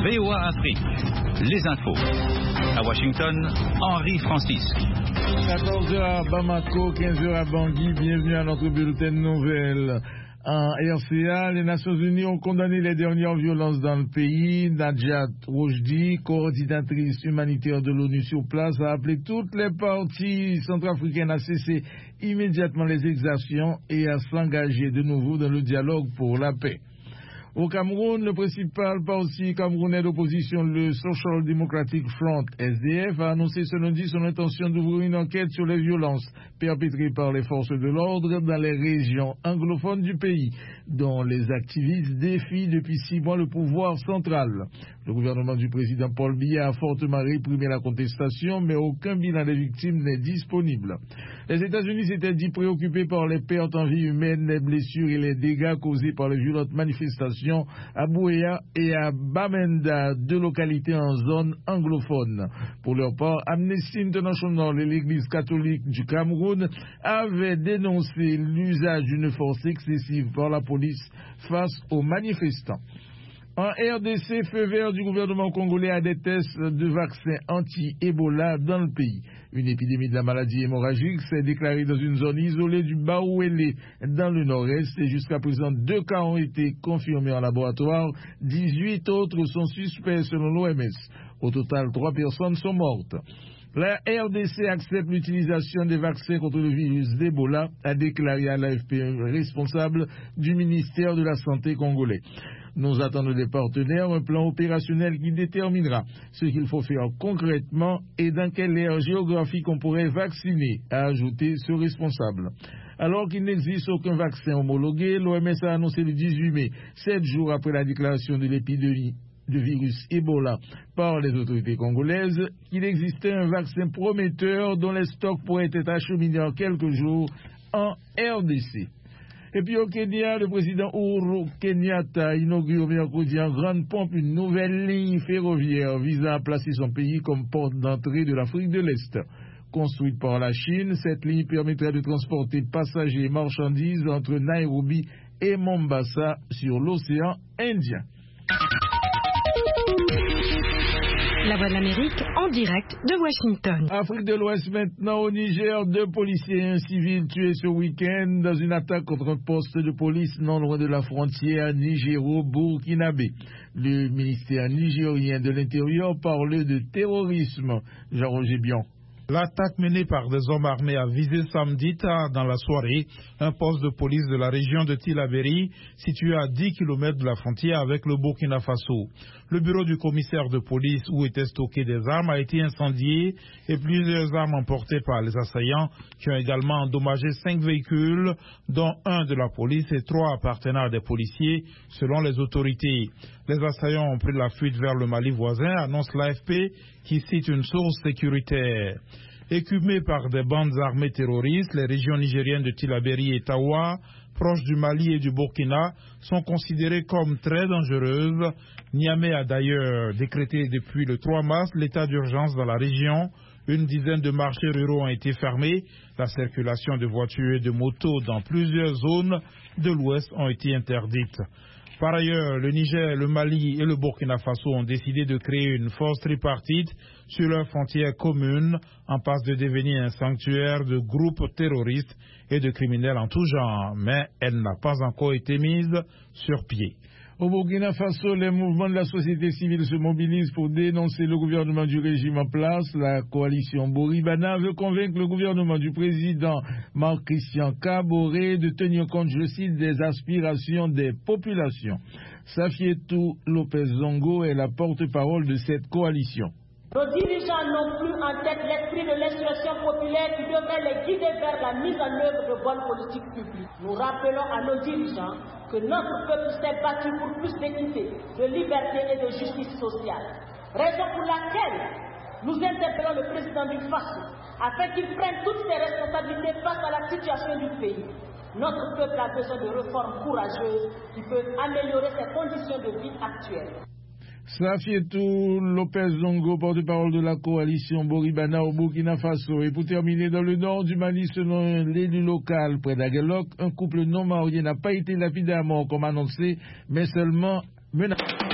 VOA Afrique, les infos. À Washington, Henri Francis. 14h à Bamako, 15h à Bangui, bienvenue à notre bulletin de nouvelles. En RCA, les Nations Unies ont condamné les dernières violences dans le pays. Nadjat Rojdi, coordinatrice humanitaire de l'ONU sur place, a appelé toutes les parties centrafricaines à cesser immédiatement les exactions et à s'engager de nouveau dans le dialogue pour la paix. Au Cameroun, le principal parti camerounais d'opposition, le Social Democratic Front, SDF, a annoncé ce lundi son intention d'ouvrir une enquête sur les violences perpétrées par les forces de l'ordre dans les régions anglophones du pays, dont les activistes défient depuis 6 mois le pouvoir central. Le gouvernement du président Paul Biya a fortement réprimé la contestation, mais aucun bilan des victimes n'est disponible. Les États-Unis s'étaient dit préoccupés par les pertes en vie humaine, les blessures et les dégâts causés par les violentes manifestations à Bouéa et à Bamenda, 2 localités en zone anglophone. Pour leur part, Amnesty International et l'Église catholique du Cameroun avaient dénoncé l'usage d'une force excessive par la police face aux manifestants. En RDC, feu vert du gouvernement congolais à des tests de vaccins anti-Ebola dans le pays. Une épidémie de la maladie hémorragique s'est déclarée dans une zone isolée du Baouélé dans le nord-est et jusqu'à présent 2 cas ont été confirmés en laboratoire, 18 autres sont suspects selon l'OMS. Au total, 3 personnes sont mortes. La RDC accepte l'utilisation des vaccins contre le virus d'Ebola, a déclaré à l'AFP responsable du ministère de la Santé congolais. Nous attendons des partenaires un plan opérationnel qui déterminera ce qu'il faut faire concrètement et dans quelle aire géographique on pourrait vacciner, a ajouté ce responsable. Alors qu'il n'existe aucun vaccin homologué, l'OMS a annoncé le 18 mai, 7 jours après la déclaration de l'épidémie de virus Ebola par les autorités congolaises, qu'il existait un vaccin prometteur dont les stocks pourraient être acheminés en quelques jours en RDC. Et puis au Kenya, le président Uhuru Kenyatta a inauguré mercredi en grande pompe une nouvelle ligne ferroviaire visant à placer son pays comme porte d'entrée de l'Afrique de l'Est. Construite par la Chine, cette ligne permettrait de transporter passagers et marchandises entre Nairobi et Mombasa sur l'océan Indien. La Voix de l'Amérique en direct de Washington. Afrique de l'Ouest maintenant, au Niger, 2 policiers et un civil tués ce week-end dans une attaque contre un poste de police non loin de la frontière nigéro-burkinabé. Le ministère nigérien de l'Intérieur parle de terrorisme. Jean-Roger Bion. L'attaque menée par des hommes armés a visé samedi tard dans la soirée un poste de police de la région de Tillabéri, situé à 10 km de la frontière avec le Burkina Faso. Le bureau du commissaire de police où étaient stockées des armes a été incendié et plusieurs armes emportées par les assaillants qui ont également endommagé 5 véhicules, dont un de la police et 3 appartenant à des policiers, selon les autorités. Les assaillants ont pris la fuite vers le Mali voisin, annonce l'AFP, qui cite une source sécuritaire. Écumées par des bandes armées terroristes, les régions nigériennes de Tillabéri et Tawa, proches du Mali et du Burkina, sont considérées comme très dangereuses. Niamey a d'ailleurs décrété depuis le 3 mars l'état d'urgence dans la région. Une dizaine de marchés ruraux ont été fermés. La circulation de voitures et de motos dans plusieurs zones de l'Ouest ont été interdites. Par ailleurs, le Niger, le Mali et le Burkina Faso ont décidé de créer une force tripartite sur leurs frontières communes, en passe de devenir un sanctuaire de groupes terroristes et de criminels en tout genre, mais elle n'a pas encore été mise sur pied. Au Burkina Faso, les mouvements de la société civile se mobilisent pour dénoncer le gouvernement du régime en place. La coalition Boribana veut convaincre le gouvernement du président Marc-Christian Kaboré de tenir compte, je cite, des aspirations des populations. Safietou Lopez Zongo est la porte-parole de cette coalition. Nos dirigeants n'ont plus en tête l'esprit de l'expression populaire qui devrait les guider vers la mise en œuvre de bonnes politiques publiques. Nous rappelons à nos dirigeants que notre peuple s'est battu pour plus d'équité, de liberté et de justice sociale. Raison pour laquelle nous interpellons le président du FASO afin qu'il prenne toutes ses responsabilités face à la situation du pays. Notre peuple a besoin de réformes courageuses qui peuvent améliorer ses conditions de vie actuelles. Safietou Lopez Zongo, porte-parole de la coalition Boribana au Burkina Faso. Et pour terminer, dans le nord du Mali, selon l'élu local près d'Aguelok, un couple non marié n'a pas été lapidé à mort comme annoncé, mais seulement menacé.